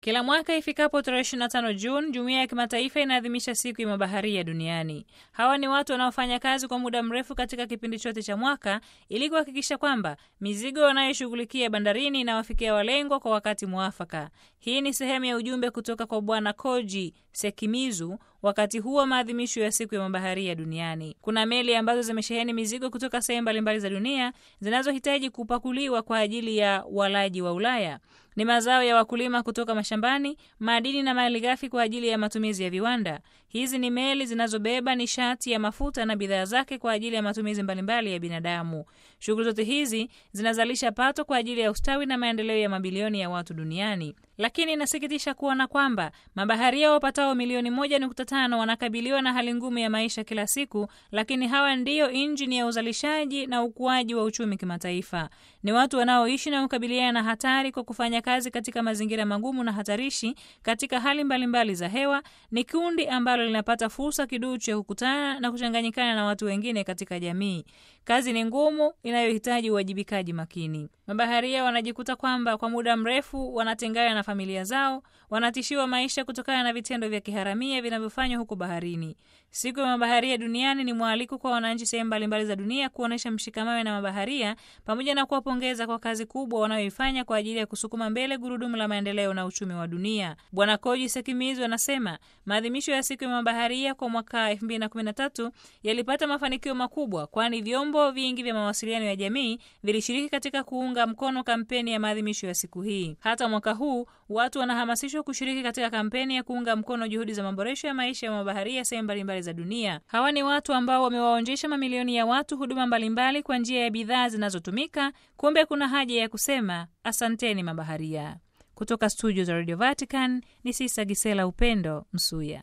Kila mwaka ifikapo tarehe 25 Juni, jumuiya ya kimataifa inaadhimisha siku ya mabaharia duniani. Hawa ni watu wanaofanya kazi kwa muda mrefu katika kipindi chote cha mwaka ili kuhakikisha kwamba mizigo wanayoshughulikia bandarini inawafikia walengwa kwa wakati muafaka. Hii ni sehemu ya ujumbe kutoka kwa Bwana Koji Sekimizu wakati huo maadhimisho ya siku ya mabaharia duniani. Kuna meli ambazo zimesheheni mizigo kutoka sehemu mbalimbali za dunia zinazohitaji kupakuliwa kwa ajili ya walaji wa Ulaya. Ni mazao ya wakulima kutoka mashambani, madini na malighafi kwa ajili ya matumizi ya viwanda. Hizi ni meli zinazobeba nishati ya mafuta na bidhaa zake kwa ajili ya matumizi mbalimbali ya binadamu. Shughuli zote hizi zinazalisha pato kwa ajili ya ustawi na maendeleo ya mabilioni ya watu duniani. Lakini inasikitisha kuona kwamba mabaharia wapatao milioni 1.5 wanakabiliwa na hali ngumu ya maisha kila siku, lakini hawa ndiyo injini ya uzalishaji na ukuaji wa uchumi kimataifa. Ni watu wanaoishi na kukabiliana na hatari kwa kufanya kazi katika mazingira magumu na hatarishi katika hali mbalimbali za hewa. Ni kundi ambalo linapata fursa kiduchu ya kukutana na kuchanganyikana na watu wengine katika jamii. Kazi ni ngumu inayohitaji uwajibikaji makini. Mabaharia wanajikuta kwamba kwa muda mrefu wanatengana na familia zao, wanatishiwa maisha kutokana na vitendo vya kiharamia vinavyofanywa huko baharini. Siku ya mabaharia duniani ni mwaliko kwa wananchi sehemu mbalimbali za dunia kuonesha mshikamano na mabaharia pamoja na kuwapongeza kwa kazi kubwa wanayoifanya kwa ajili ya kusukuma mbele gurudumu la maendeleo na uchumi wa dunia. Bwana Koji Sekimizu anasema maadhimisho ya siku ya mabaharia kwa mwaka 2013 yalipata mafanikio makubwa, kwani vyombo vingi vya mawasiliano ya jamii vilishiriki katika kuunga mkono kampeni ya maadhimisho ya siku hii. Hata mwaka huu watu wanahamasishwa kushiriki katika kampeni ya kuunga mkono juhudi za maboresho ya maisha ya mabaharia sehemu mbalimbali za dunia. Hawa ni watu ambao wamewaonjesha mamilioni ya watu huduma mbalimbali kwa njia ya bidhaa zinazotumika. Kumbe kuna haja ya kusema asanteni mabaharia. Kutoka studio za Radio Vatican ni Sisa Gisela Upendo Msuya.